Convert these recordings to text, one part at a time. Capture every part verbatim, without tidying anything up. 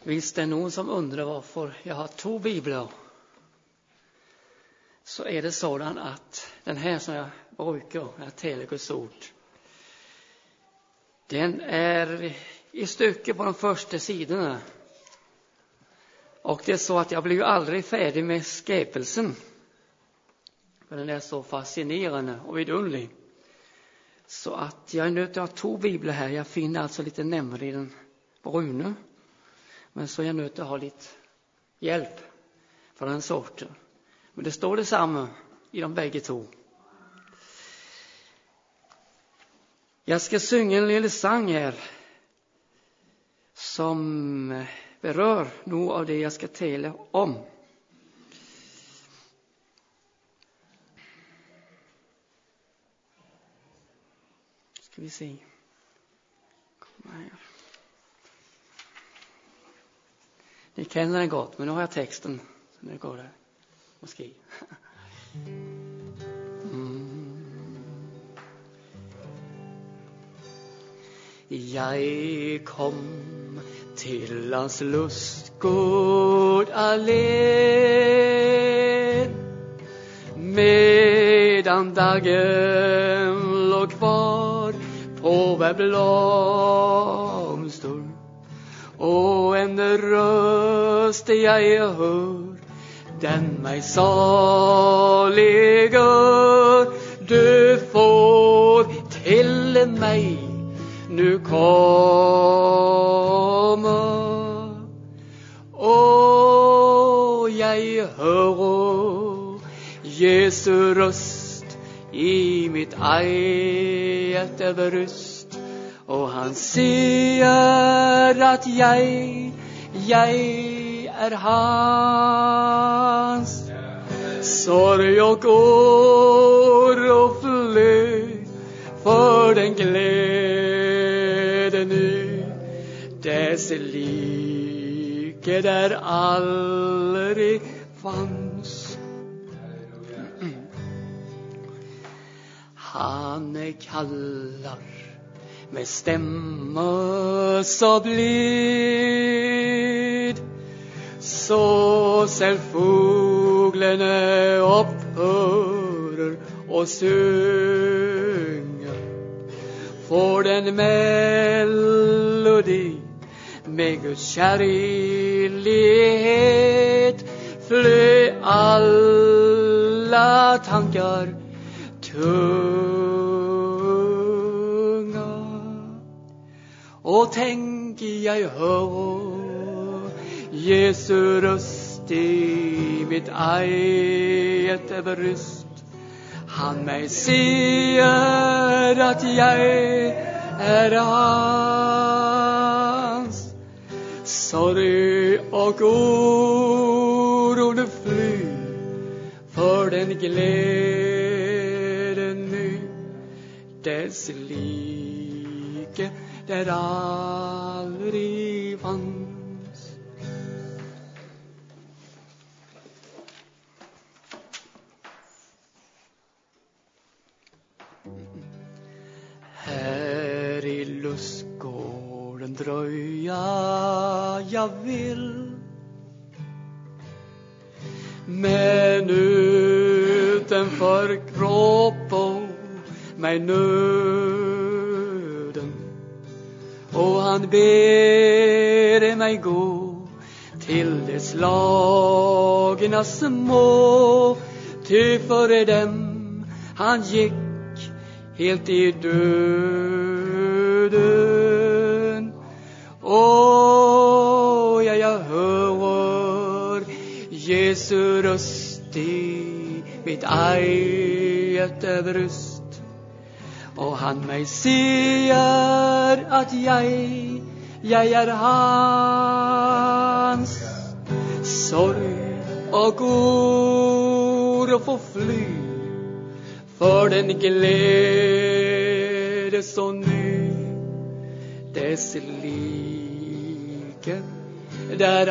Visst är det någon som undrar varför jag har två biblar. Så är det sådan att den här som jag brukar, jag täller Guds ord. Den är i stycke på de första sidorna. Och det är så att jag blir ju aldrig färdig med skapelsen. För den är så fascinerande och vidunderlig. Så att jag är nöjd att ha två biblar här. Jag finner alltså lite närmare i den bruna. Men så är jag nöjd att ha lite hjälp för den sorten. Men det står detsamma i de bägge två. Jag ska sjunga en liten sång här. Som berör något av det jag ska tala om. Ska vi se. Kom här. Ni känner den gott, men nu har jag texten. Så nu går det. Måske. Mm. Jag kom till hans lustgård alene, medan dagen låg kvar på var blomster. Och en röst jag hör, den mig saliggör. Du får till mig nu komma. Och jag hör Jesu röst i mitt hjärta bröst. Och han säger att jag, jag är hans. Sorg och år och flöd för den glädje nu. Dess like där aldrig fanns. Han kallar med stämma så blid, så själv fåglarna upphör och sjunga. Får den melodi med Guds kärlighet flö alla tankar tunga. Och tänk jag hör Jesu röst i mitt hjärta bröst. Han mig säger att jag är hans. Sorg och oro fly för den glädje nu. Dess like där aldrig fanns. Här i lustgården dröja jag vill, men utanför kropp och mig nöden. Och han ber mig gå till de slagna små, ty för dem han gick helt i döden. Och ja, jag hör Jesu röst i mitt hjärta bröst. Och han mig säger att jag, jag är hans. Sorg och oro får fly för den glädje så ny. Dess like där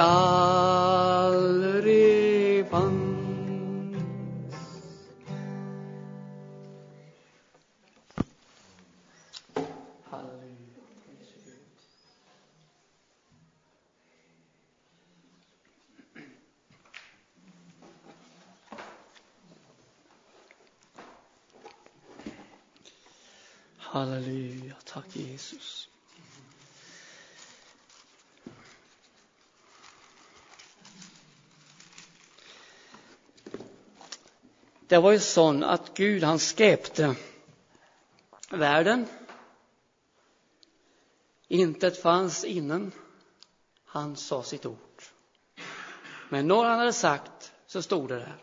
aldrig fanns. Halleluja, tack Jesus. Det var ju sån att Gud han skapade världen. Intet fanns innan han sa sitt ord. Men när han hade sagt så stod det där.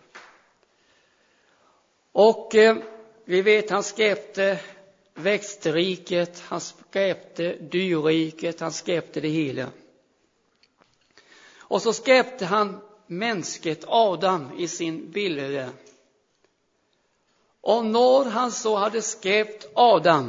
Och eh, vi vet han skapade växtriket, han skapade dyrriket, han skapade det hela. Och så skapade han människet Adam i sin bild. Och när han så hade skapat Adam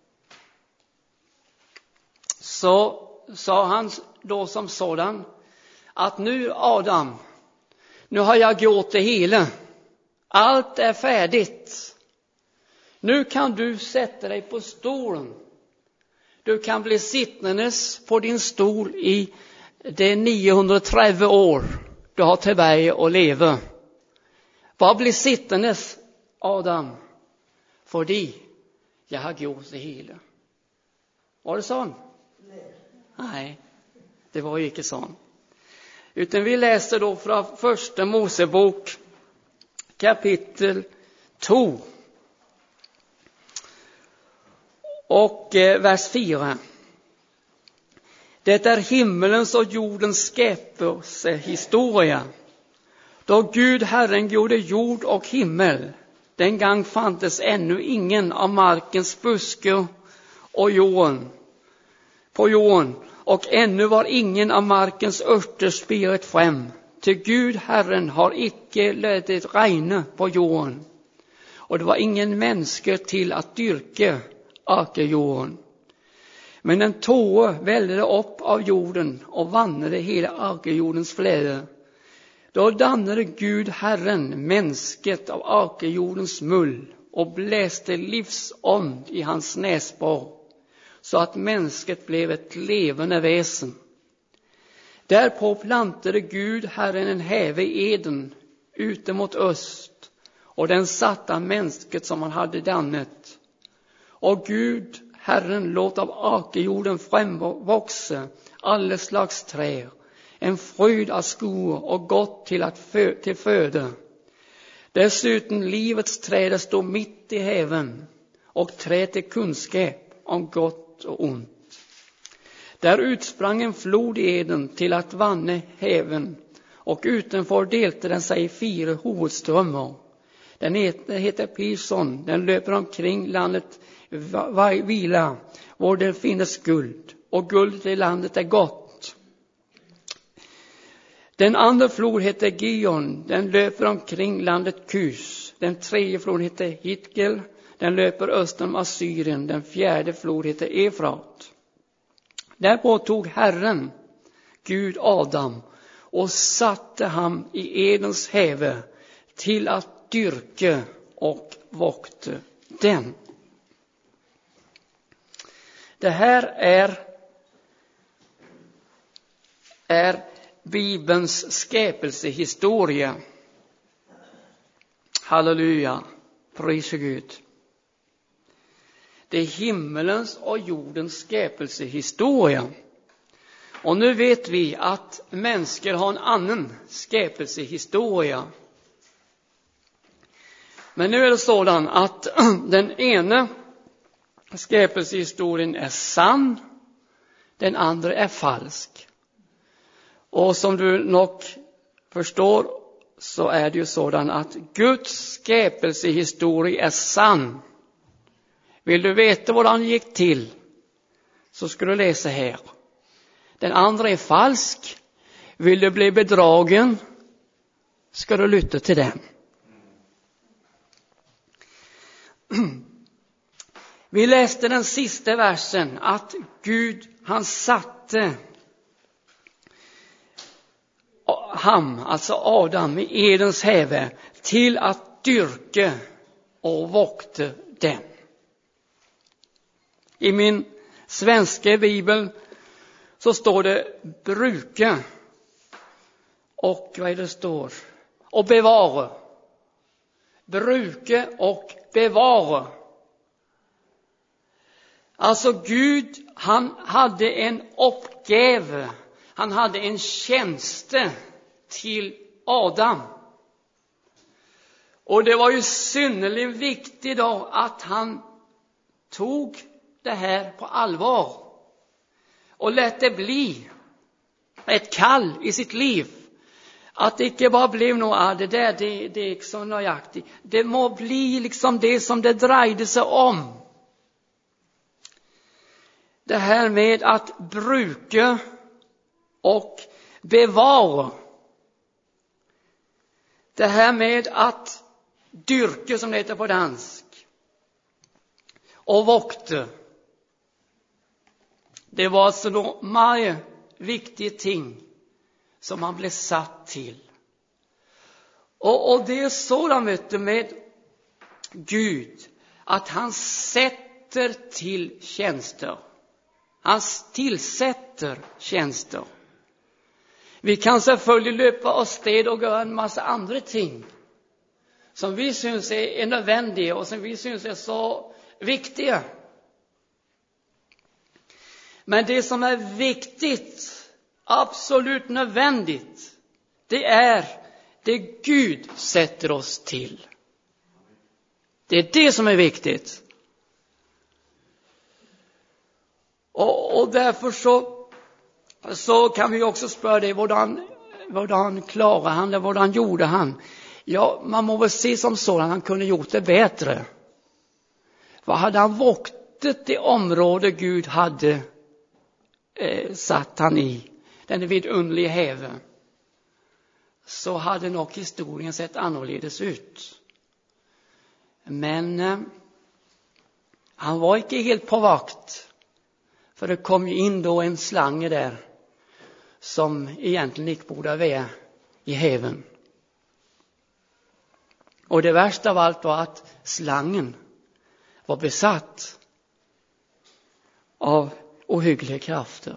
så sa han då som sådan att nu Adam, nu har jag gjort det hela. Allt är färdigt. Nu kan du sätta dig på stolen. Du kan bli sittandes på din stol i de niohundratrettio år du har till dig att leva. Vad blir sittandes, Adam? Fordi jag har gjort det hela. Var det sån? Nej. Nej, det var ju inte sån. Utan vi läser då från första Mosebok kapitel två. Och eh, vers fyra. Det är himmelens och jordens skapelsehistoria. Då Gud Herren gjorde jord och himmel, den gång fanns ännu ingen av markens buskar och jorden på jorden, och ännu var ingen av markens örter spiret fram. Till Gud Herren har icke låtit regna på jorden, och det var ingen människa till att dyrka åkerjorden. Men en tåre vällde upp av jorden och vannade hela åkerjordens flöde. Då dannade Gud Herren människet av åkerjordens mull och bläste livsond i hans näsborr, så att människet blev ett levande väsen. Därpå plantade Gud Herren en häve i Eden ute mot öst, och den satta människet som han hade dannet. Och Gud Herren låt av åkerjorden framväxa alla slags träd, en fröjd av skor och gott till att fö- till föda. Dessutom livets träd stod mitt i häven, och träd till kunskap om gott och ont. Där utsprang en flod i Eden till att vanna häven, och utanför delte den sig i fyra huvudströmmar. Den heter, heter Pison, den löper omkring landet Vila, var det finns guld, och guld i landet är gott. Den andra flod heter Gion, den löper omkring landet Kus. Den tredje flod heter Hitgel, den löper öster om Assyrien. Den fjärde flod heter Efrat. Därpå tog Herren, Gud, Adam och satte han i Edens häve till att dyrka och vakta den. Det här är, är Bibelns skapelsehistoria. Halleluja, pris Gud. Det är himmelens och jordens skapelsehistoria. Och nu vet vi att människor har en annan skapelsehistoria. Men nu är det sådan att den ena skapelsehistorien är sann, den andra är falsk. Och som du nog förstår så är det ju sådan att Guds skapelsehistoria är sann. Vill du veta vad han gick till så ska du läsa här. Den andra är falsk. Vill du bli bedragen ska du lyssna till den. Vi läste den sista versen att Gud han satte han, alltså Adam, i Edens häve till att dyrka och vakta den. I min svenska bibel så står det bruka och vad är det står? Och bevara. Bruka och bevara. Alltså Gud, han hade en uppgave. Han hade en tjänste till Adam. Och det var ju synnerligen viktigt då att han tog det här på allvar. Och lät det bli ett kall i sitt liv. Att det inte bara blev något, ah, det där, det, det är så nöjaktigt. Det må bli liksom det som det drejde sig om. Det här med att bruka och bevara. Det här med att dyrka, som det heter på dansk. Och vokta. Det var så då många viktiga ting som han blev satt till. Och, och det är sådan möte med Gud att han sätter till tjänster. Han tillsätter tjänster. Vi kan selvfølgelig löpa av sted och göra en massa andra ting som vi syns är nödvändiga och som vi syns är så viktiga. Men det som är viktigt, absolut nödvändigt, det är det Gud sätter oss till. Det är det som är viktigt. Och, och därför så, så kan vi också spöra dig, hvordan, hvordan klarade han det, hvordan gjorde han? Ja, man må väl se som sådan, han kunde gjort det bättre. Vad hade han voktat det område Gud hade eh, satt han i, den vidunderliga häven, så hade nog historien sett annorledes ut. Men eh, han var inte helt på vakt. För det kom ju in då en slange där som egentligen inte borde vara i häven. Och det värsta av allt var att slangen var besatt av ohyggliga krafter.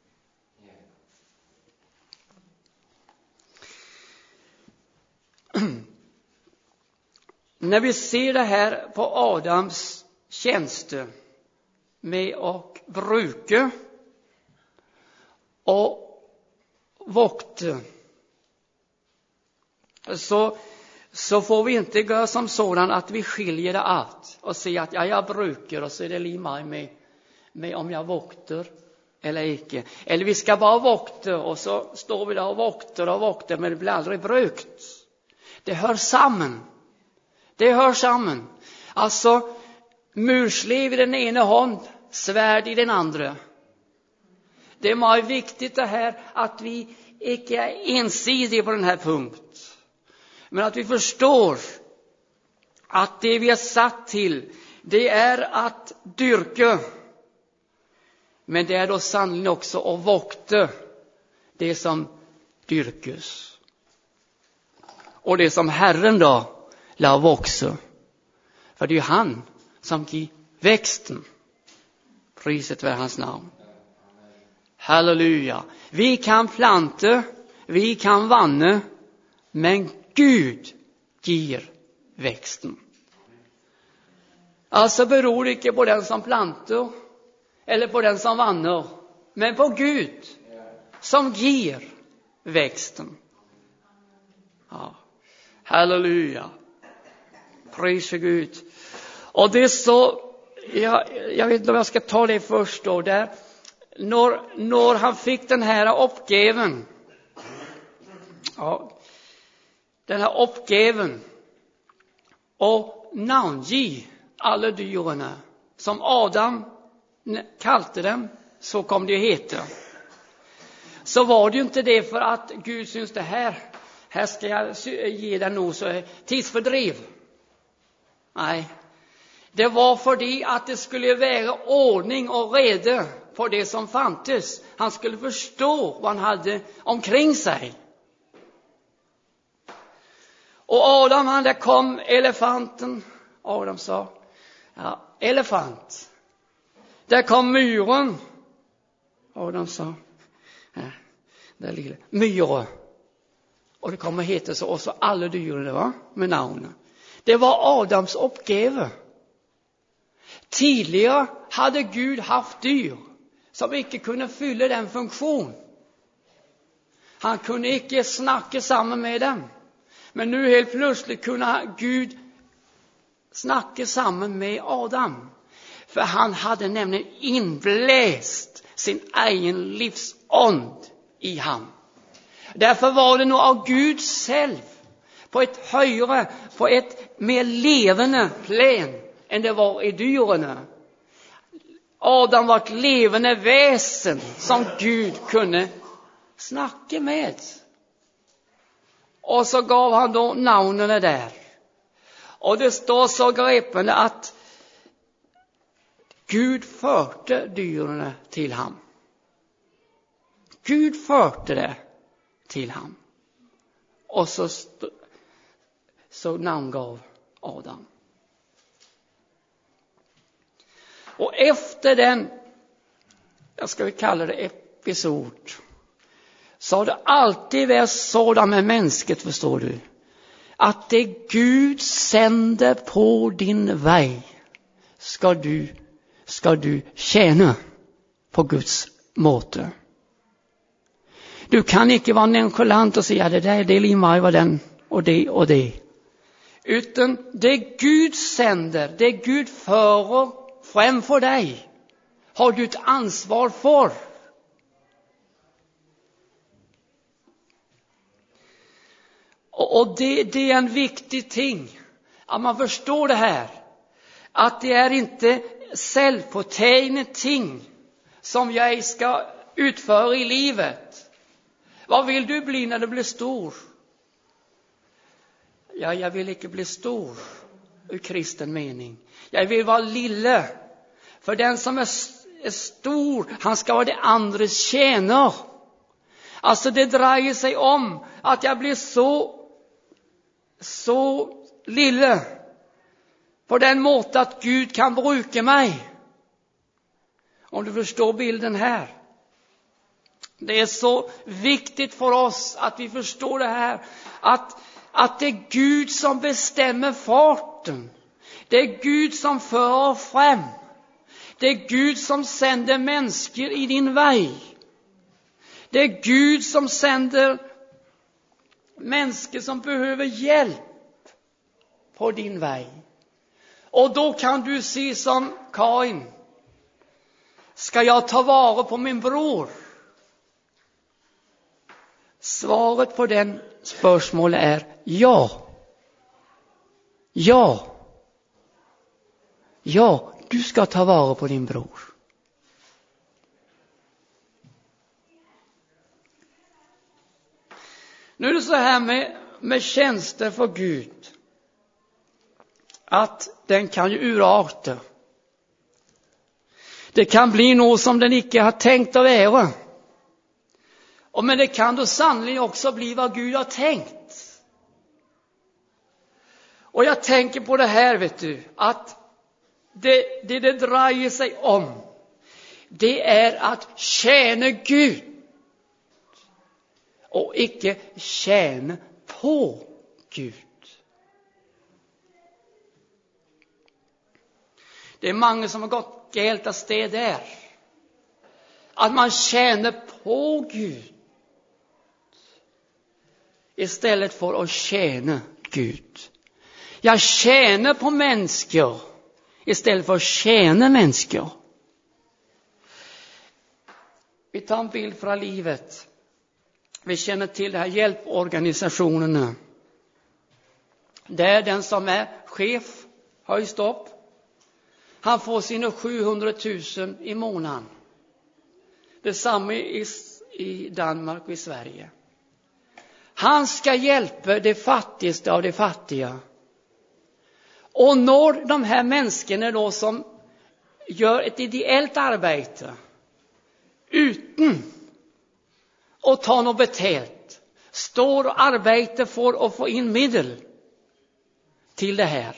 När vi ser det här på Adams tjänste med att bruka och vokta, så, så får vi inte göra som sådan att vi skiljer det allt och säger att ja, jag brukar och så är det lima med, med om jag voktar eller inte. Eller vi ska bara vokta och så står vi där och voktar och voktar, men det blir aldrig brukt. Det hör samman. Det hör samman. Alltså murslev i den ena hand, svärd i den andra. Det är mycket viktigt det här att vi inte är ensidiga på den här punkten. Men att vi förstår att det vi är satt till, det är att dyrka. Men det är då sannolikt också att vokta det som dyrkas. Och det som Herren då lär växa. För det är ju han som ger växten. Priset vare hans namn. Halleluja. Vi kan planta, vi kan vanna, men Gud ger växten. Alltså beror det inte på den som plantar eller på den som vannar, men på Gud som ger växten. Ja. Halleluja. Pris för Gud. Och det är så, jag, jag vet inte om jag ska ta det först då. Där, när, när han fick den här uppgäven, ja, den här uppgäven och namnge alla dyrena som Adam kallade dem, så kom det heta. Så var det ju inte det för att Gud syns det här, här ska jag ge dig nog så tidsfördriv. Nej, det var för det att det skulle vara ordning och reda på det som fanns. Han skulle förstå vad han hade omkring sig. Och Adam, han där kom elefanten. Adam sa, ja, elefant. Där kom myren. Adam sa, ja, där lilla myra. Och det kommer heta så, och så alla dyren, va, med namnen. Det var Adams uppgave. Tidligere hade Gud haft dyr som ikke kunne fylle den funktion. Han kunne ikke snakke sammen med dem. Men nu helt plötsligt kunne Gud snakke sammen med Adam. For han hadde nemlig innblæst sin egen livsånd i ham. Derfor var det noe av Gud selv på et høyere, på et mer levende plan enn det var i dyrene. Adam var et levende vesen som Gud kunne snakke med. Og så gav han da navnene der. Og det står så grepende at Gud førte dyrene til ham. Gud førte det til ham. Og så, så navngav Adam. Og efter den, jag ska vi kalla det episod, så har det alltid vært sådan med mennesket, forstår du, at det Gud sender på din vei, skal du, skal du tjene på Guds måte. Du kan ikke være nonchalant og si, ja, det der, det limer meg var den, og det, og det. Utan det Gud sender, det Gud fører frem for deg, har du et ansvar for. Og det, det er en viktig ting, at man forstår det her, at det er ikke selvpåtagende ting som jeg skal utføre i livet. Hva vil du bli når du blir stor? Ja, jeg vil ikke bli stor i kristen mening. Jeg vil være lille. For den som er stor, han skal være det andres tjener. Altså det dreier seg om at jeg blir så, så lille på den måten at Gud kan bruke meg. Om du forstår bilden her. Det er så viktig for oss at vi forstår det her, at, at det er Gud som bestemmer farten. Det er Gud som fører frem. Det er Gud som sender mennesker i din vei. Det er Gud som sender mennesker som behøver hjelp på din vei. Og da kan du si som Kain, skal jeg ta vare på min bror? Svaret på den spørsmålet er ja. Ja. Ja, du skal ta vare på din bror. Nu är det så här med, med tjänster för Gud, att den kan ju urarta. Det kan bli något som den ikke har tänkt att vara. Och men det kan då sannolikt också bli vad Gud har tänkt. Och jag tänker på det här, vet du, att det det, det dreier sig om, det är att tjäna Gud. Og ikke tjene på Gud. Det er mange som har gått galt av sted der. At man tjener på Gud i stedet for å tjene Gud. Jeg tjener på mennesker i stedet for å tjene mennesker. Vi tar en bild fra livet. Vi kjenner til de her hjelporganisasjonene. Det er den som er sjef høyst opp. Han får sine sju hundre tusen i måneden. Det samme i, i Danmark og i Sverige. Han skal hjelpe de fattigste av de fattige. Og når de her menneskene då som gjør et ideelt arbeid uten og ta noe betalt, står og arbeider for å få inn middel til det her.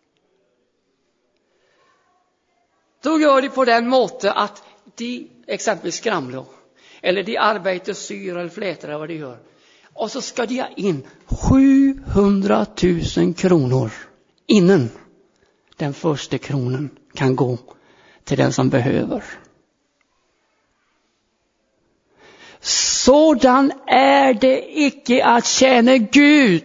Då gjør de på den måten at de eksempelvis skramler, eller de arbeider syr eller fleter, eller hva de gjør. Og så skal de ha inn sju hundre tusen kroner innen den första kronan kan gå till den som behöver. Sådan är det icke att tjäna Gud.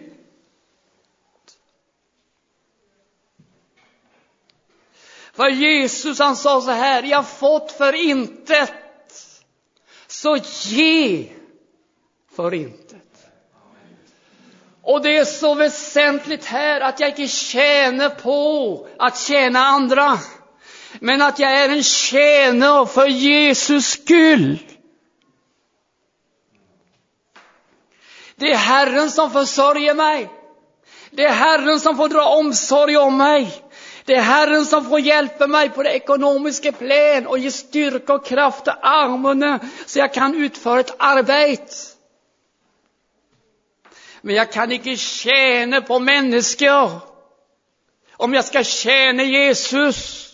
För Jesus han sa så här: jag har fått för intet, så ge för intet. Och det är så väsentligt här att jag inte tjänar på att tjäna andra, men att jag är en tjänare för Jesus skull. Det är Herren som försörjer mig. Det är Herren som får dra omsorg om mig. Det är Herren som får hjälpa mig på det ekonomiska plan och ge styrka och kraft i armarna så jag kan utföra ett arbete. Men jag kan inte tjäna på människor om jag ska tjäna Jesus.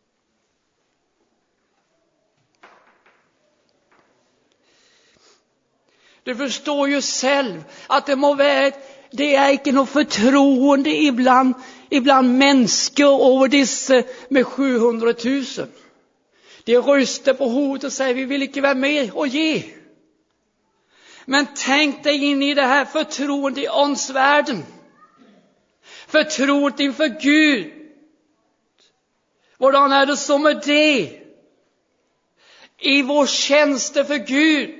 Du förstår ju själv att det må vara, det är inte något förtroende ibland, ibland människor över dessa med sjuhundratusen. De röstar på hodet och säger: vi vill inte vara med och ge. Men tänk dig in i det här förtroendet i åndsvärlden. Förtroendet inför Gud. Hvordan är det som är det? I vår tjänst för Gud.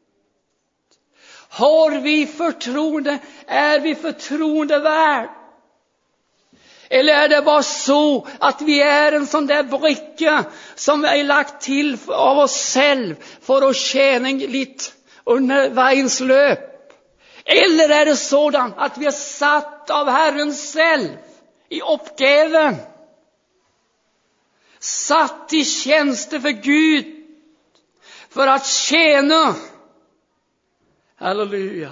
Har vi förtroende? Är vi förtroendevärd? Eller är det bara så att vi är en sån där bricka som är lagt till av oss själv för att tjäna lite under vägens löp? Eller är det sådant att vi är satt av Herren själv i uppgäven, satt i tjänst för Gud för att tjäna? Halleluja.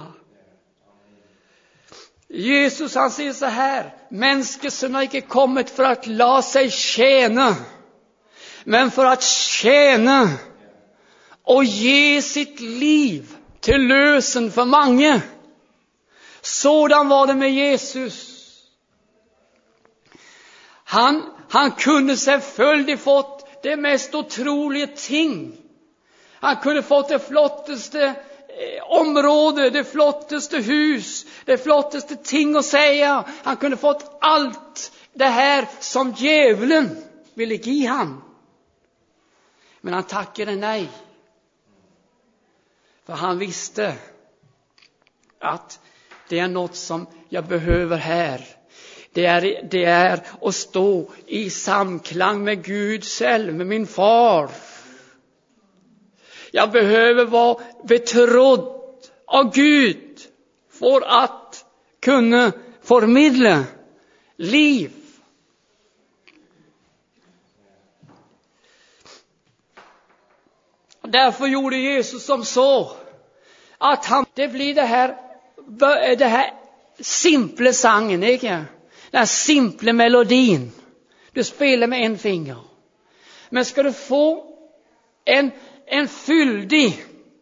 Jesus han säger så här: människan har inte kommit för att la sig tjäna, men för att tjäna och ge sitt liv till lösen för många. Sådan var det med Jesus. Han, han kunde självföljd fått det mest otroliga ting. Han kunde fått det flottaste område, det flottaste hus, det flottaste ting att säga. Han kunde fått allt det här som djävulen ville ge han. Men han tackade nej. För han visste att det är något som jag behöver här. Det är, det är att stå i samklang med Gud själv, med min far. Jag behöver vara betrodd av Gud för att kunna förmedla liv. Därför gjorde Jesus som så att han, det blir det här, det här simpla sangen, inte? Den här simpla melodin. Du spelar med en finger. Men ska du få en En fyldig,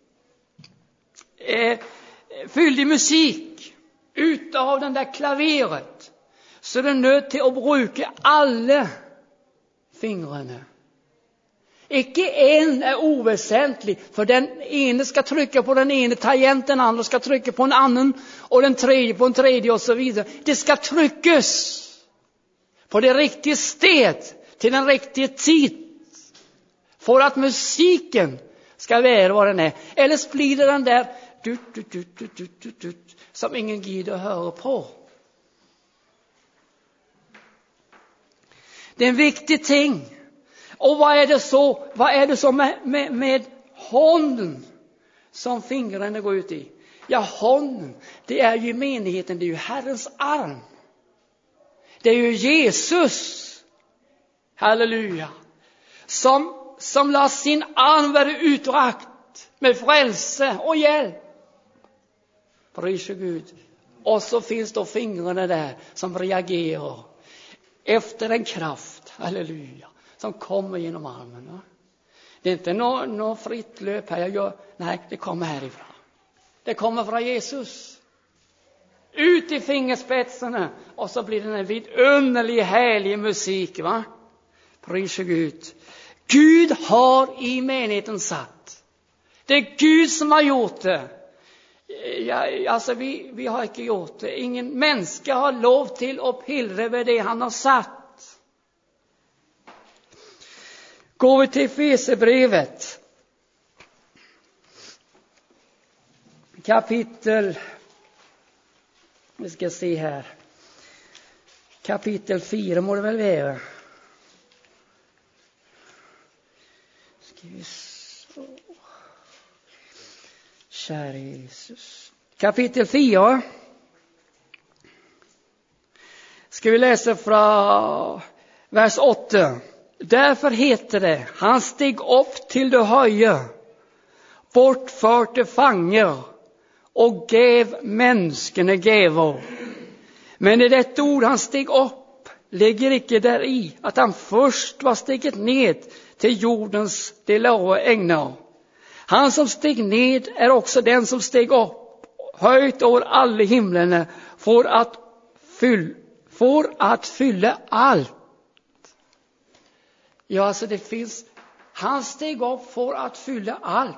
eh, fyldig musik utav den där klaveret, så är det nöd till att bruka alla fingrarna. Icke en är oväsentlig, för den ene ska trycka på den ene tangent, den andra ska trycka på en annan och den tredje på en tredje och så vidare. Det ska tryckas på det riktiga stället till den riktiga tid. För att musiken ska vara vad den är. Eller blir det den där dut, dut, dut, dut, dut, dut, dut, som ingen gider höra på. Det är en viktig ting. Och vad är det så? Vad är det så med, med, med handen som fingrarna går ut i? Ja, handen, det är ju menigheten, det är ju Herrens arm. Det är ju Jesus. Halleluja. Som som la sin arm vara utdrakt med frälse och hjälp. Pris Gud. Och så finns då fingrarna där som reagerar efter en kraft, halleluja, som kommer genom armen. Det är inte något nå fritt löp här jag gör. Nej, det kommer härifrån. Det kommer från Jesus. ut i fingerspetsarna. Och så blir det en vidunderlig, härlig musik, va? Pris Gud. Gud har i menigheten satt. Det är Gud som har gjort det. Ja, alltså vi, vi har inte gjort det. Ingen människa har lov till att pillra över det han har satt. Går vi till Efesierbrevet. Kapitel, vi ska se här. Kapitel fyra må det väl vara. Ska vi så. Kära Jesus. Kapitel fyra. Ska vi läsa från vers åtta. Därför heter det, han steg upp till det höje, bortförde fanger och gav människorna gåvor. Men i detta ord han steg upp ligger icke där i att han först var steget ned till jordens de låga ängnar. Han som steg ned är också den som steg upp höjt över alla himlarna för att, fyll, för att fylla allt. Ja, alltså det finns, han steg upp för att fylla allt.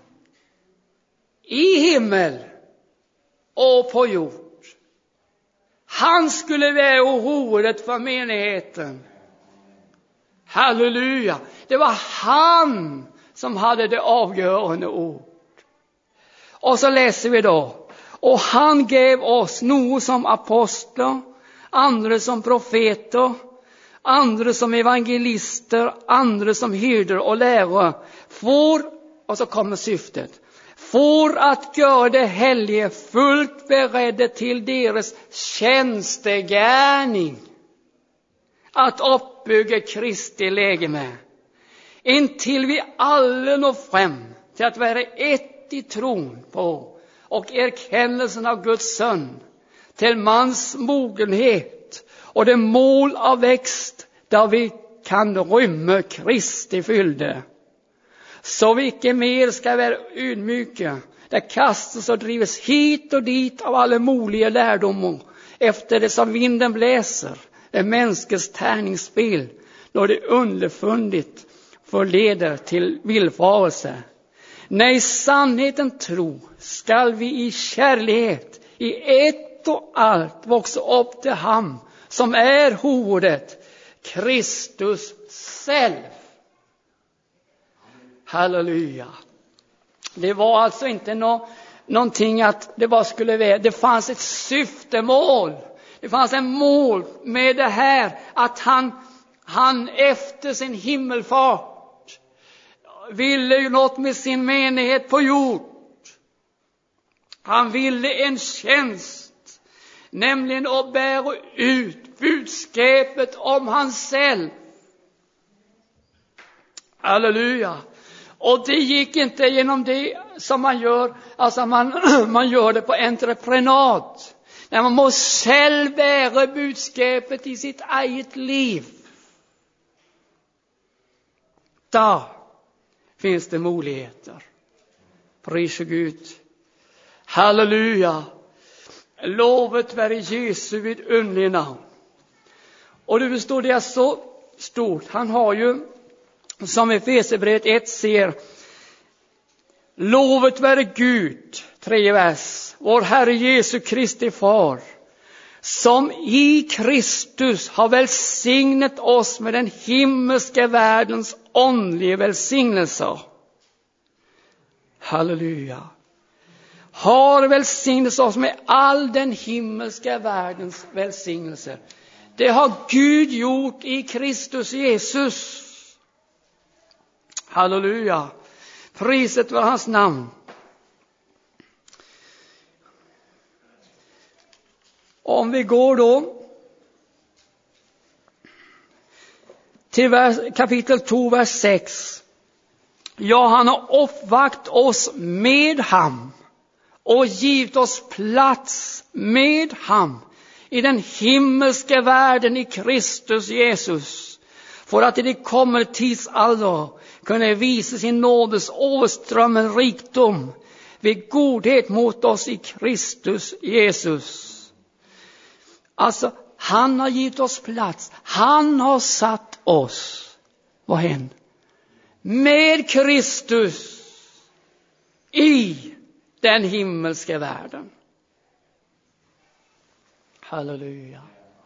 I himmel och på jord. Han skulle vara huvudet för menigheten. Halleluja. Det var han som hade det avgörande ord. Och så läser vi då. Och han gav oss några som apostlar, andra som profeter, andra som evangelister, andra som hyrder och lärare. För, och så kommer syftet. För att göra det helige fullt beredda till deras tjänstegärning. Att uppbygga Kristi lägeme. Intill vi alla når fram till att vara ett i tron på och erkännelsen av Guds son. Till mans mogenhet och det mål av växt där vi kan rymma Kristi fyllde. Så vi icke mer ska vara ydmyka. Det kastas och drivs hit och dit av alla möjliga lärdomar. Efter det som vinden bläser. Det mänskets tärningsspel. Då det underfundigt förleder till villfarelse. Nej, sannheten tro skall vi i kärlighet i ett och allt växa upp till ham som är huvudet, Kristus själv. Halleluja. Det var alltså inte nå, någonting att det bara skulle vara. Det fanns ett syftemål. Det fanns en mål med det här. Att han, han efter sin himmelfart ville ju något med sin menighet på jord. Han ville en tjänst. Nämligen att bära ut budskapet om han själv. Halleluja. Och det gick inte genom det som man gör. Alltså man, man gör det på entreprenad. När man måste själv bära budskapet i sitt eget liv. Där finns det möjligheter. Pris Gud. Halleluja. Lovet vare Jesu vid underliga namn. Och du förstår, det är så stort. Han har ju, som Efesierbrevet ett ser, lovet vare Gud, tredje vers, vår Herre Jesu Kristi far, som i Kristus har välsignat oss med den himmelska världens andliga välsignelser. Halleluja. Har välsignat oss med all den himmelska världens välsignelser. Det har Gud gjort i Kristus Jesus. Halleluja. Priset var hans namn. Om vi går då till vers, kapitel två, vers sex. Ja, han har uppvakt oss med ham och givit oss plats med ham i den himmelska världen i Kristus Jesus. För att i det kommer tidsalder kunna visa sin nådes överströmmande rikdom vid godhet mot oss i Kristus Jesus. Alltså, han har givit oss plats. Han har satt oss. Vad händer? Med Kristus i den himmelska världen. Halleluja.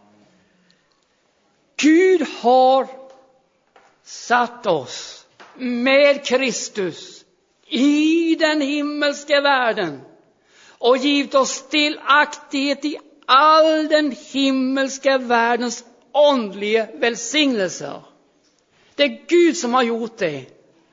Gud har satt oss med Kristus i den himmelska världen och givit oss delaktighet i all den himmelska världens andliga välsignelser. Det är Gud som har gjort det.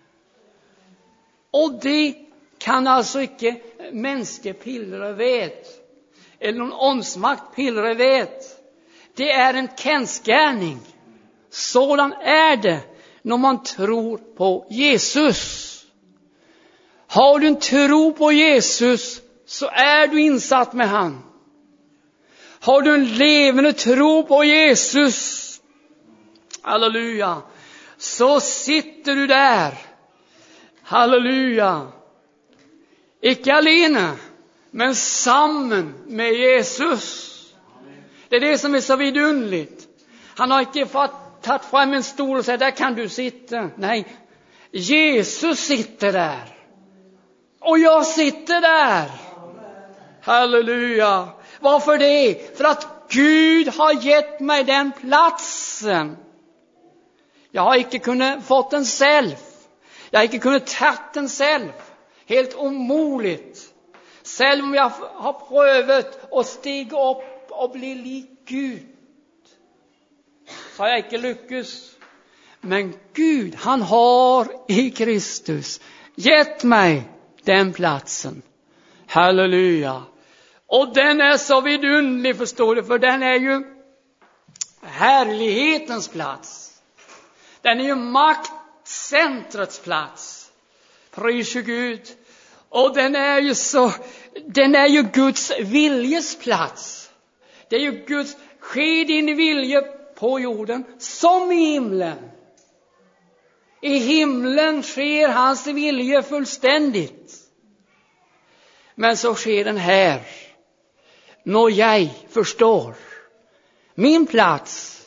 Och det kan alltså icke människa pillra vet. Eller någon åndsmakt pillra vet. Det är en känskärning. Sådan är det när man tror på Jesus. Har du en tro på Jesus så är du insatt med han. Har du en levande tro på Jesus, halleluja, så sitter du där, halleluja, icke alene, men samman med Jesus. Det är det som är så vidunderligt. Han har inte fått tagit fram en stol och sagt, där kan du sitta. Nej, Jesus sitter där. Och jag sitter där. Halleluja. Varför det? För att Gud har gett mig den platsen. Jag har inte kunnat fått den själv. Jag har inte kunnat ta den själv. Helt omöjligt. Själv om jag har prövat att stiga upp och bli lik Gud, så har jag inte lyckats. Men Gud, han har i Kristus gett mig den platsen. Halleluja. Och den är så vidunderlig, förstår du, för den är ju härlighetens plats. Den är ju maktcentrets plats. Pris Gud. Och den är ju så, den är ju Guds viljes plats. Det är ju Guds, ske din vilja på jorden som i himlen. I himlen sker hans vilja fullständigt. Men så sker den här. När jag förstår min plats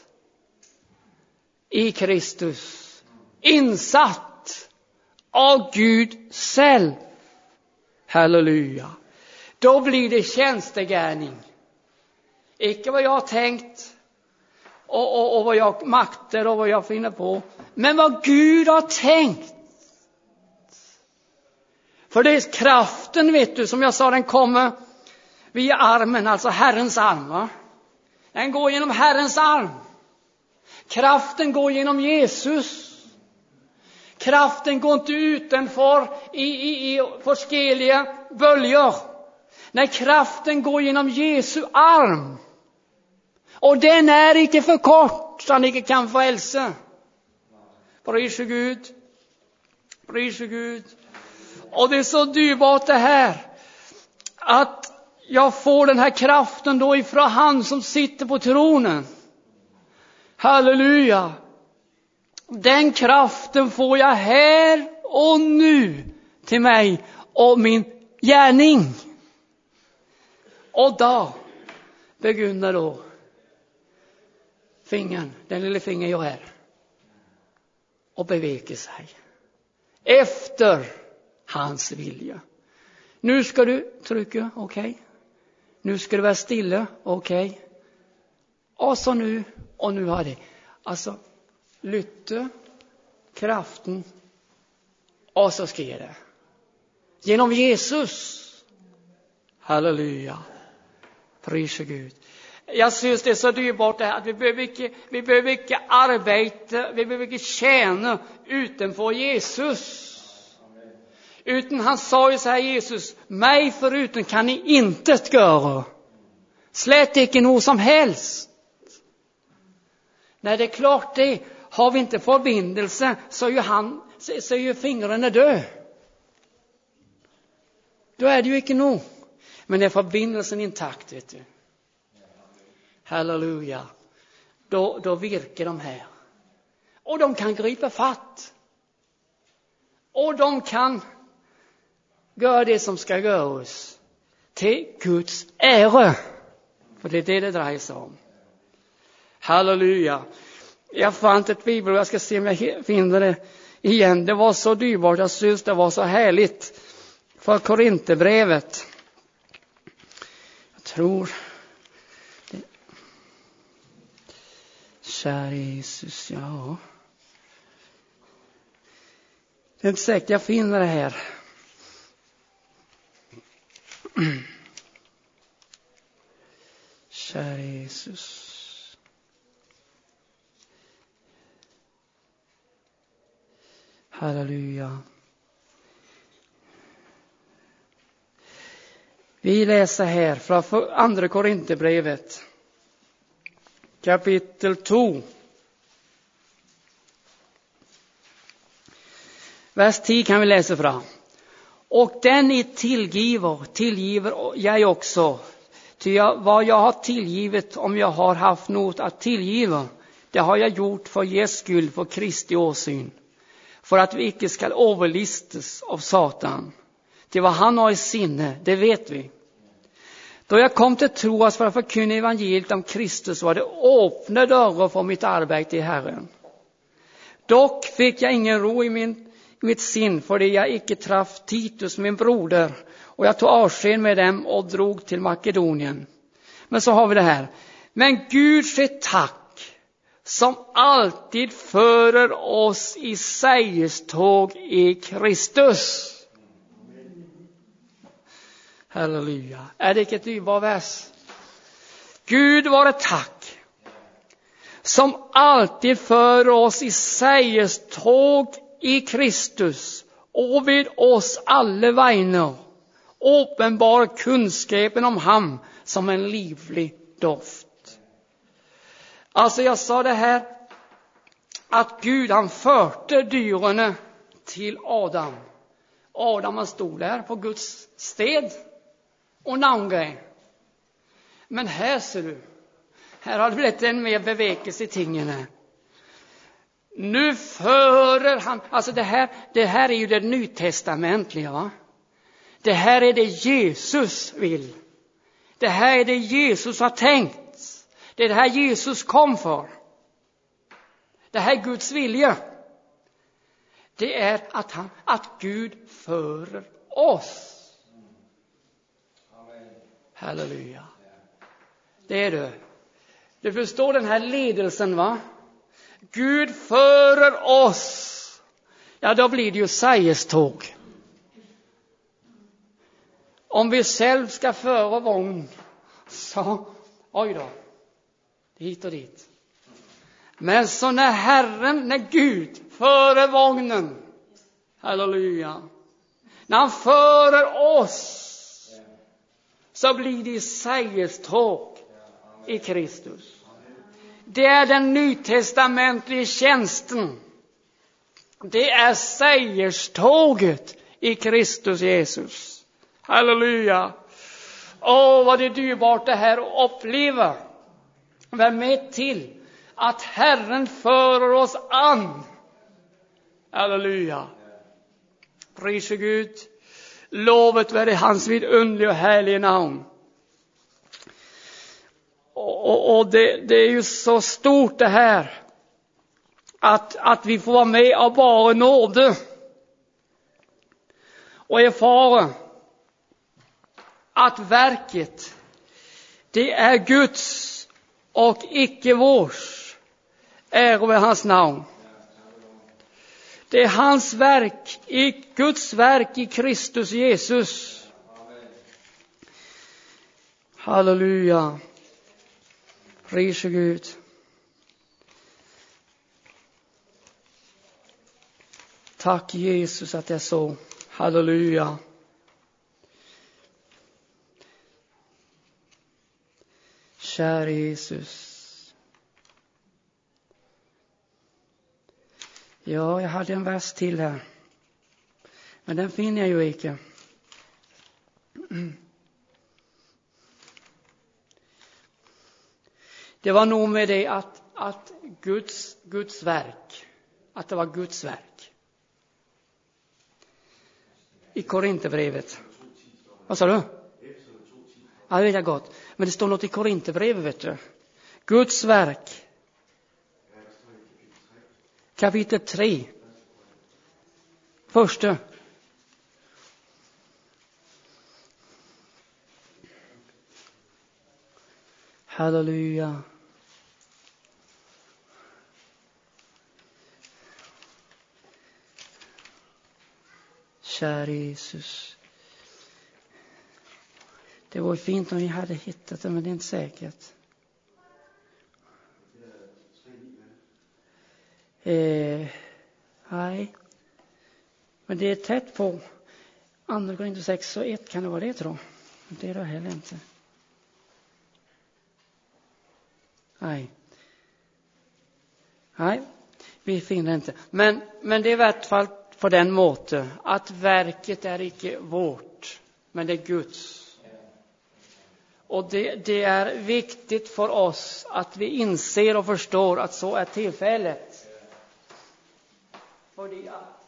i Kristus, insatt av Gud själv. Halleluja. Då blir det tjänstegärning. Icke vad jag har tänkt och, och, och vad jag makter och vad jag finner på, men vad Gud har tänkt. För det är kraften, vet du, som jag sa, den kommer via armen, alltså Herrens arm. Va? Den går genom Herrens arm. Kraften går genom Jesus. Kraften går inte utanför i, i, i forskeliga böljor. När kraften går genom Jesu arm. Och den är inte för kort så han inte kan få hälsa. Pris Gud. Pris Gud. Och det är så dyrbart det här. Att jag får den här kraften då ifrån han som sitter på tronen. Halleluja. Den kraften får jag här och nu till mig och min gärning. Och då begynner då fingern, den lilla fingern jag är, och beväger sig efter hans vilja. Nu ska du trycka, okej. Okay. Nu ska du vara stilla, okej. Okay. Och så nu, och nu har det. Alltså, lytte, kraften, och så sker det. Genom Jesus. Halleluja. Pris Gud. Jag syns det är så dyrbart det här att vi behöver inte, vi behöver inte arbeta, vi behöver inte tjäna utanför Jesus. Utan han sa ju så här, Jesus, mig föruten kan ni inte göra. Slätt inte något som helst. När det är klart det, har vi inte förbindelse så är ju, han, så är ju fingrarna dö. Då är det ju inte nog. Men är förbindelsen intakt, vet du. Halleluja. Då, då virkar de här. Och de kan gripa fatt. Och de kan göra det som ska göras till Guds ära. För det är det det drar sig om. Halleluja. Jag fann ett bibel och jag ska se om jag finner det igen. Det var så dyrbart, jag syns det var så härligt. För Korinthierbrevet. Jag tror det. Kära Jesus, ja. Det är inte säkert jag finner det här. Kära Jesus. Halleluja. Vi läser här från andra Korinthierbrevet. Kapitel två. Vers tio kan vi läsa fram. Och den ni tillgiver, tillgiver jag också. Ty jag, vad jag har tillgivet, om jag har haft något att tillgiva, det har jag gjort för Jesu skull, för Kristi åsyn. För att vi icke skall överlistas av Satan. Till vad han har i sinne, det vet vi. Då jag kom till tro för att förkunna evangeliet om Kristus var det öppna dörrar för mitt arbete i Herren. Dock fick jag ingen ro i, min, i mitt sin för det jag icke träff Titus, min broder. Och jag tog avsked med dem och drog till Makedonien. Men så har vi det här. Men Gud ske tack som alltid förer oss i segerståg i Kristus. Halleluja. Är det inte ett dyrbar vers? Gud vare tack som alltid för oss i segerståg i Kristus och vid oss alla vägnar uppenbar kunskapen om ham som en livlig doft. Alltså jag sa det här att Gud han förde dyrene till Adam. Adam han stod där på Guds sted och namngrej. Men här ser du, här har det blivit en mer bevekelse i tingen. Nu förer han, alltså det här, det här är ju det nytestamentliga, va? Det här är det Jesus vill. Det här är det Jesus har tänkt. Det är det här Jesus kom för. Det här är Guds vilja. Det är att, han, att Gud förer oss. Amen. Halleluja. Det är det. Du förstår den här ledelsen, va? Gud förer oss. Ja, då blir det ju segerståg. Om vi själv ska föra vagn så, oj då, hit och dit. Men så när Herren, när Gud förer vagnen, halleluja, när han förer oss, så blir det segerståg i Kristus. Det är den nytestamentliga tjänsten. Det är segerståget i Kristus Jesus. Halleluja. Åh, vad det är dyrbart det här att uppleva. Var med till att Herren förer oss an. Halleluja. Prise Gud. Lovet vare hans vidunderliga och härliga namn. Och, och, och det, det är ju så stort det här. Att, att vi får vara med av bara nåde. Och erfara att verket, det är Guds och icke vårs. Ära med hans namn. Det är hans verk, i Guds verk i Kristus Jesus. Halleluja. Prise Gud. Tack Jesus att det är så. Halleluja. Kära Jesus. Ja, jag hade en vers till här. Men den finner jag ju inte. Det var nog med det att, att Guds, Guds verk, att det var Guds verk. I Korinthierbrevet. Vad sa du? Ja, det vet jag gott. Men det står något i Korinthierbrevet, vet du. Guds verk. kapitel tre. Första. Halleluja. Kära Jesus. Det var fint om vi hade hittat det, men det är inte säkert. Eh, nej. Men det är tätt på. Andra går inte sex och ett, kan det vara det, tror jag. Det är det heller inte. Nej. Nej, vi finner inte. Men, men det är i vart fall på den måten att verket är icke vårt, men det är Guds. Och det, det är viktigt för oss att vi inser och förstår att så är tillfället. För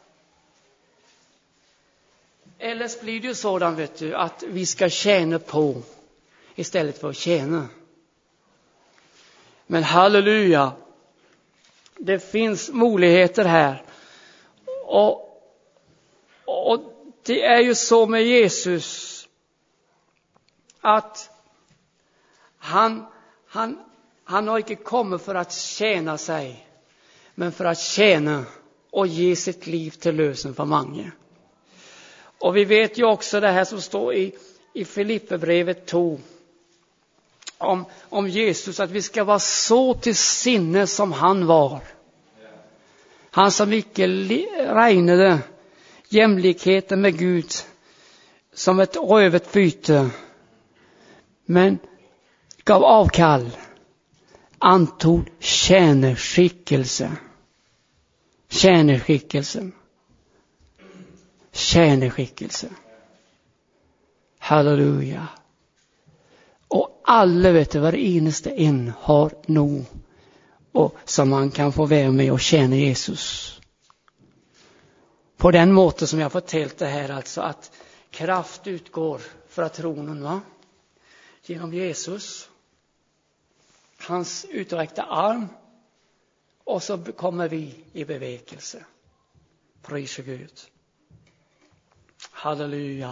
Eller blir det ju sådan, vet du, att vi ska tjäna på istället för att tjäna. Men halleluja, det finns möjligheter här. Och, och det är ju så med Jesus att han, han, han har inte kommit för att tjäna sig, men för att tjäna och ge sitt liv till lösen för många. Och vi vet ju också det här som står i, i Filipperbrevet två om, om Jesus, att vi ska vara så till sinne som han var. Han som icke regnade jämlikheten med Gud som ett rövet byte, men gav avkall, antog tjänerskickelse. Tjänerskickelsen. Tjänerskickelse. Halleluja. Och alla vet vad det inaste en har nog. Och som man kan få vara med och tjäna Jesus. På den måten som jag fortällt det här, alltså att kraft utgår för att tronen, va? Genom Jesus. Hans uträckta arm. Och så kommer vi i bevekelse. Pris Gud. Halleluja.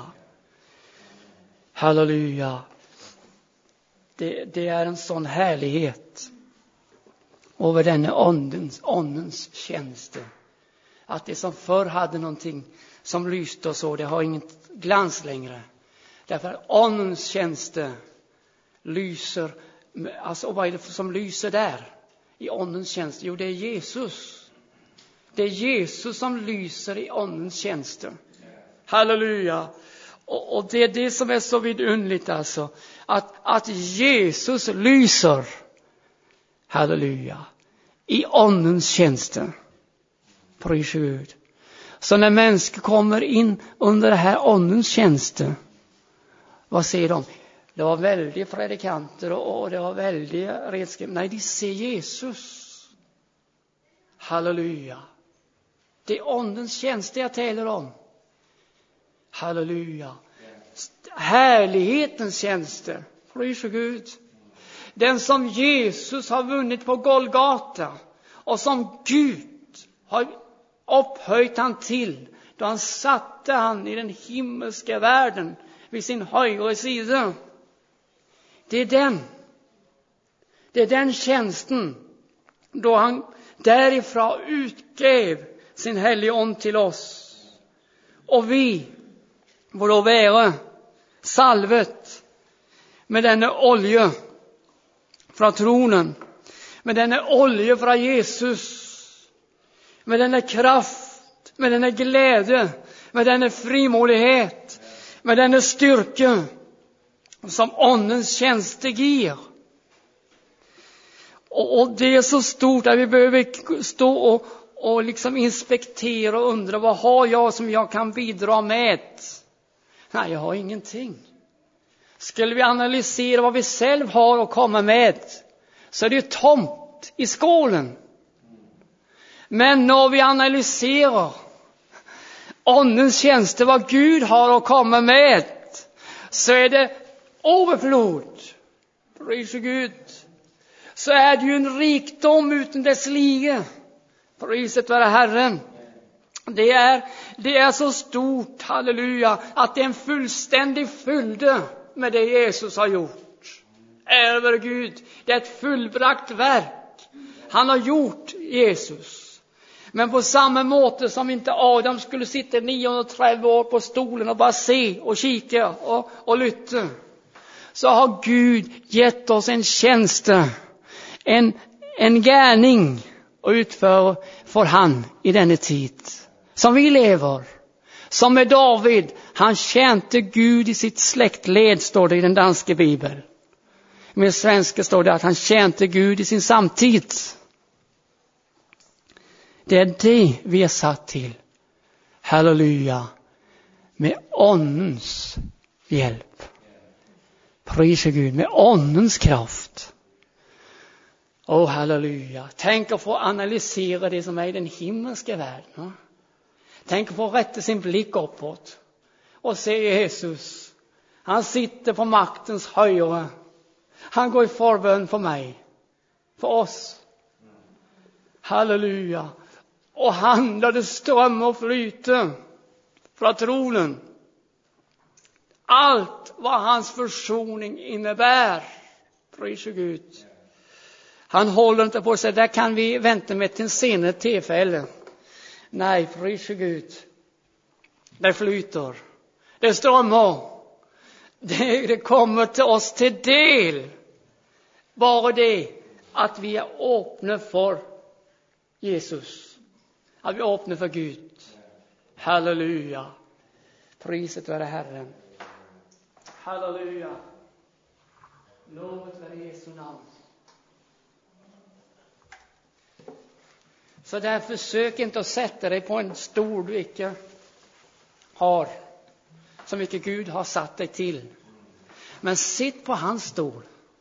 Halleluja. Det, det är en sån härlighet över denna åndens, åndens tjänste. Att det som förr hade någonting som lyste och så, det har inget glans längre. Därför att åndens tjänste lyser. Alltså, vad är det som lyser där i åndens tjänste? Jo, det är Jesus. Det är Jesus som lyser i åndens tjänste. Halleluja. Och, och det är det som är så vidunderligt, alltså. Att, att Jesus lyser. Halleluja. I åndens tjänste. Pris Gud. Så när människor kommer in under det här åndens tjänste, vad ser de? Det var väldiga predikanter och, och det var väldiga redskap. Nej, de ser Jesus. Halleluja. Det är åndens tjänste jag talar om. Halleluja. Härlighetens tjänste. Pris Gud. Den som Jesus har vunnit på Golgata och som Gud har upphöjt han till då han satte han i den himmelska världen vid sin högra sida. Det är den. Det är den tjänsten då han därifrån utgav sin helige ande till oss. Och vi får då vara salvet med denna olja från tronen, med denna olja från Jesus, med denna kraft, med denna glädje, med denna frimodighet, med denna styrka som åndens tjänste ger. Och, och det är så stort att vi behöver stå och, och liksom inspektera och undra, vad har jag som jag kan bidra med? Nej, jag har ingenting. Skulle vi analysera vad vi själv har att komma med, så är det ju tomt i skålen. Men när vi analyserar åndens tjänster, vad Gud har att komma med, så är det överflod. Pris Gud. Så är det ju en rikdom utan dess like. Priset vare Herren. Det är, det är så stort, halleluja, att det är en fullständig fylde med det Jesus har gjort. Ära vare Gud, det är ett fullbrakt verk han har gjort, Jesus. Men på samma måte som inte Adam skulle sitta niohundratolv år på stolen och bara se och kika och, och lytta, så har Gud gett oss en tjänst, en, en gärning och utför för han i denna tid som vi lever. Som med David, han tjänte Gud i sitt släktled, står det i den danska bibeln. Med svenska står det att han tjänte Gud i sin samtid. Det är det vi är satt till. Halleluja. Med åndens hjälp. Prisa Gud med åndens kraft. Åh, halleluja. Tänk att få analysera det som är i den himmelska världen. Tänk att få rätta sin blick uppåt och se Jesus. Han sitter på maktens höjre. Han går i förbön för mig, för oss. Halleluja. Och han lade ström och flyter från tronen. Allt vad hans försoning innebär. Prisa Gud. Han håller inte på sig. Där kan vi vänta med till en senare tillfälle. Nej, prisa Gud. Det flyter. Det strömmar. Det, det kommer till oss till del. Bara det att vi är öppna för Jesus. Att vi är öppna för Gud. Halleluja. Priset vare Herren. Halleluja. Lovet vare Jesu namn. Så där försök inte att sätta dig på en stol du icke har. Så mycket Gud har satt dig till. Men sitt på hans stol.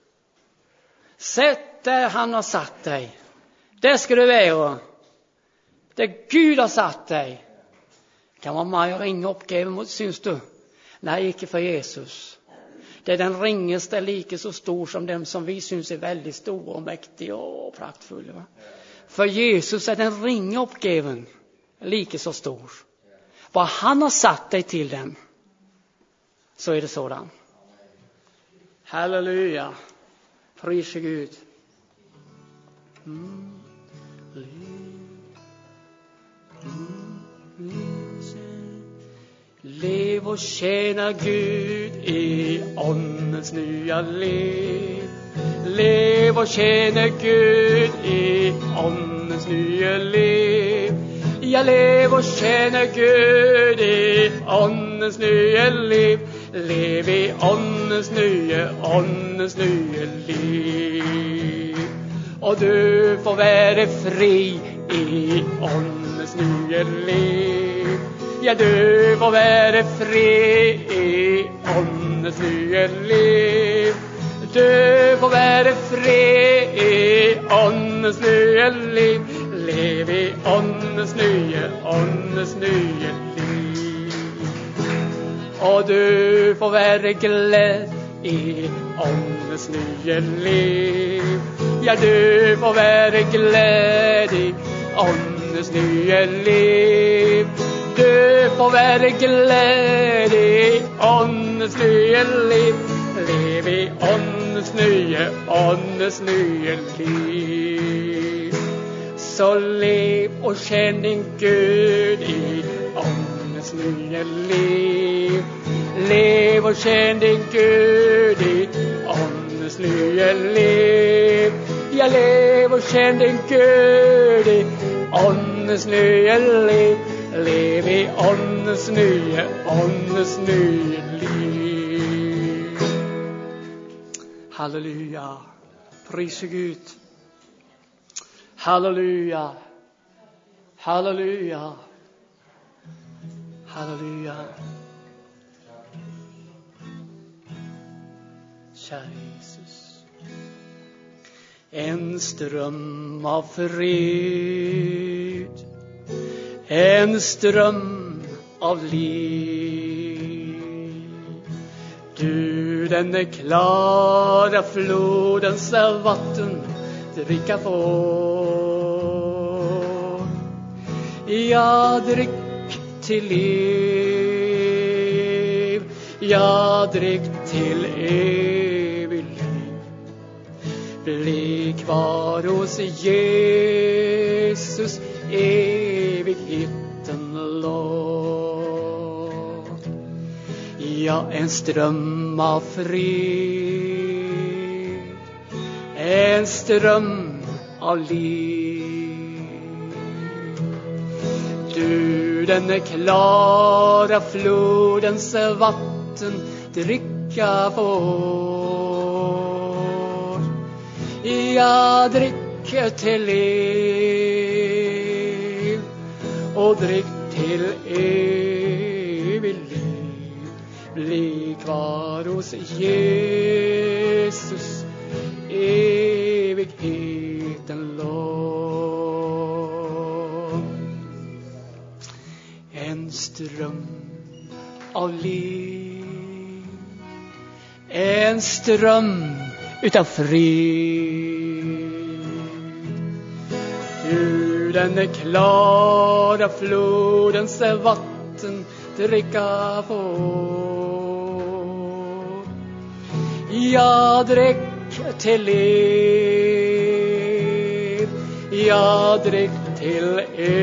Sätt där han har satt dig. Det ska du vara. Det Gud har satt dig. Kan vara med och ringa uppgåvan mot, syns du? Nej, icke för Jesus. Det är den ringaste lika så stor som den som vi syns är väldigt stor och mäktig och praktfull. Va? För Jesus är den ringa uppgåvan lika så stor. Vad han har satt dig till den, så är det sådan. Halleluja. Prisa Gud. Mm. Lev och tjäna Gud i åndens nya liv. Lev och tjäna Gud i åndens nya liv. Jag lev och tjäna Gud i åndens nya liv. Lev i åndens nya, åndens nya liv. Och du får vara fri i åndens nya liv. Ja, du får vara fri i åndens nya liv. Du får vara fri i åndens nya liv. Lev i åndens nya, åndens nya liv. Och du får vara glad i åndens nya liv. Ja, du får vara glad i åndens nya liv. Du får vara glad i åndens nya liv. Lev i åndens nya, åndens nya liv. Så lev och känn din Gud i åndens nya liv. Lev och känn din Gud i åndens nya liv. Ja, lev och känn din Gud i åndens nya liv. Lev i åndens nya, åndens nya liv. Halleluja. Prisa Gud. Halleluja. Halleluja. Halleluja. Kära Jesus. En ström av fred. En ström av liv. Du, den är klara flodens vatten dricka får. Ja, drick till liv. Ja, drick till evigt liv. Bli kvar hos Jesus, evigheten låt. Ja, en ström av fred, en ström av liv. Du, den klara flodens vatten dricka får. Ja, drick till liv och drick till evigt liv. Bli kvar hos Jesus, evigheten lång. En ström av liv, en ström utav frid. Du, den klara flodens vatten dricka får. Ja, drick till liv. Ja, drick till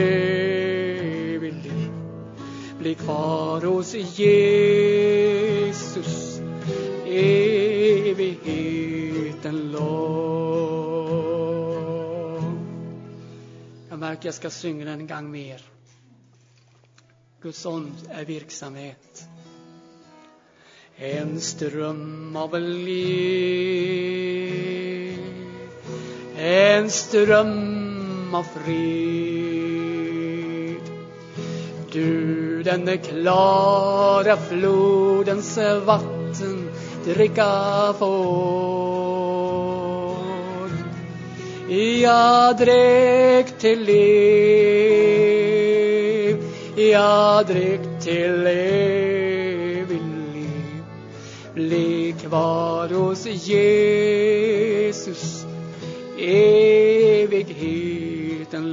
evigt liv. Bli kvar hos Jesus, evigheten lång. Jag märker jag ska synga den en gång mer. Guds ond är verksamhet. En ström av liv, en ström av frid. Du, den klara flodens vatten dricka får. Ja, drick till liv. Ja, drick till evigt liv. Bli kvar hos Jesus, evigheten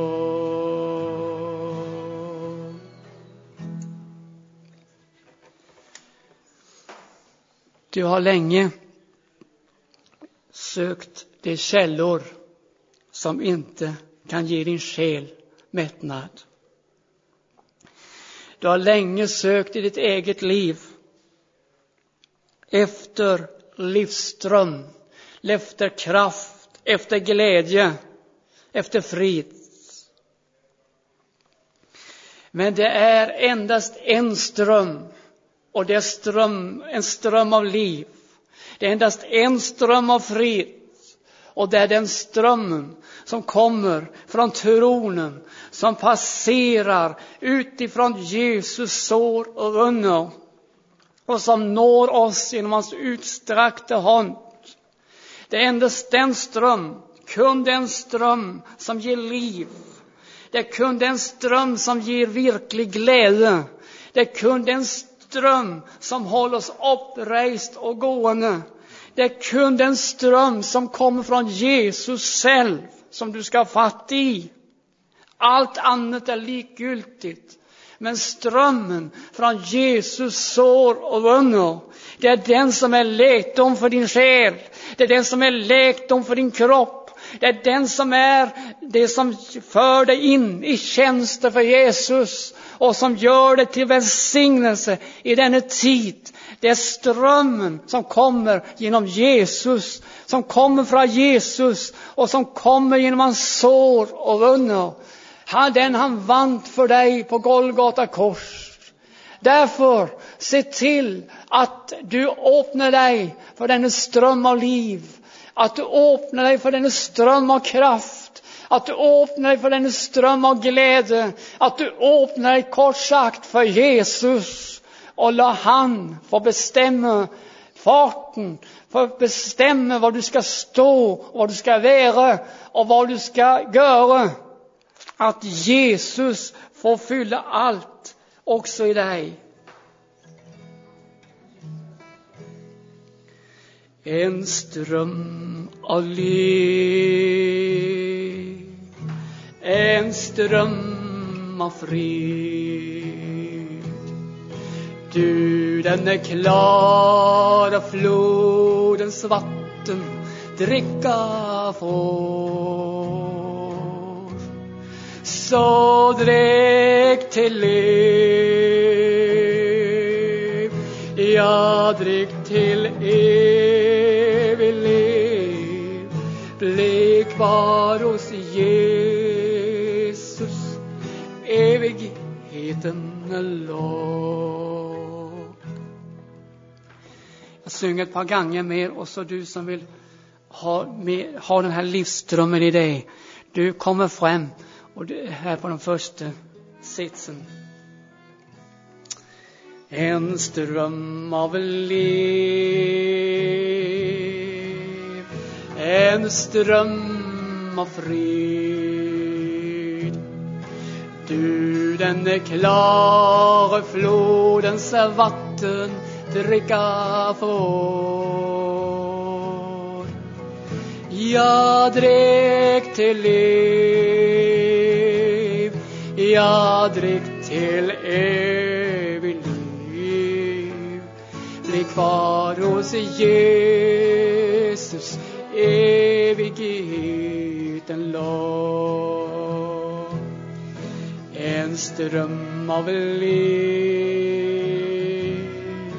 lång. Du har länge sökt de källor som inte kan ge din själ mättnad. Du har länge sökt i ditt eget liv efter livsström, efter kraft, efter glädje, efter frid. Men det är endast en ström, och det är ström, en ström av liv. Det är endast en ström av frid, och det är den strömmen som kommer från tronen, som passerar utifrån Jesus sår och vunnor, och som når oss genom hans utsträckta hand. Det är endast den ström, kun den ström som ger liv. Det är kun den ström som ger verklig glädje. Det är kun den ström som håller oss upprejst och gående. Det är kun den ström som kommer från Jesus själv som du ska fatta i. Allt annat är likgiltigt. Men strömmen från Jesus sår och vunnor, det är den som är läkedom för din själ. Det är den som är läkedom för din kropp. Det är den som är det som för dig in i tjänsten för Jesus och som gör det till välsignelse i denna tid. Det är strömmen som kommer genom Jesus, som kommer från Jesus och som kommer genom hans sår och vunnor. Han, den han vant för dig på Golgata kors. Därför se till att du öppnar dig för denna ström av liv. Att du öppnar dig för denna ström av kraft. Att du öppnar dig för denna ström av glädje. Att du öppnar dig kort sagt för Jesus. Och låt han få bestämma farten. Få bestämma vad du ska stå, vad du ska vara och vad du ska göra. Att Jesus får fylla allt också i dig. En ström av liv, en ström av frid. Du, den är klar av flodens vatten dricka får. Så drick till liv, ja, drick till evig liv. Bli kvar hos Jesus, evigheten är lång. Jag synger ett par gånger mer, och så du som vill ha, med, ha den här livsströmmen i dig, du kommer fram och du är här på den första sitsen. En ström av liv, en ström av frid. Du, den är klar, flodens vatten dricka får. Ja, drick till liv, ja, drick till evig liv. Bli kvar hos Jesus, evigheten lång. En ström av liv,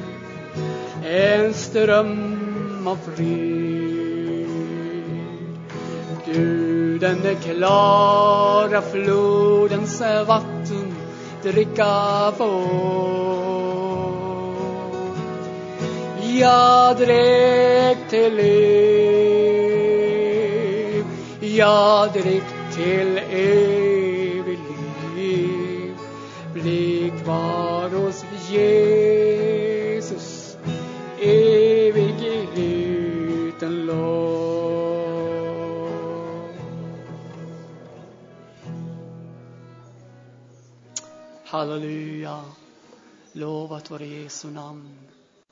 en ström av frid. Du, den är klara, flodens vatten dricka får. Ja, drick till liv, ja, drick till evig liv. Bli kvar hos Jesus, evigheten lång. Halleluja. Lovat vare Jesu namn.